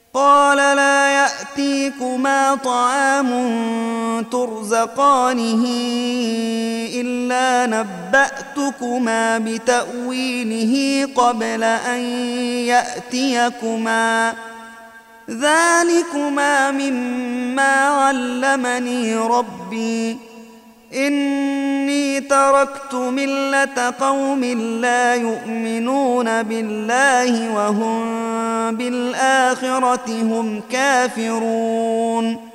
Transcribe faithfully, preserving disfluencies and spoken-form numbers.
قال لا يأتيكما طعام ترزقانه إلا نبأتكما بتأويله قبل أن يأتيكما ذلكما مما علمني ربي إني تركت ملة قوم لا يؤمنون بالله وهم بالآخرة هم كافرون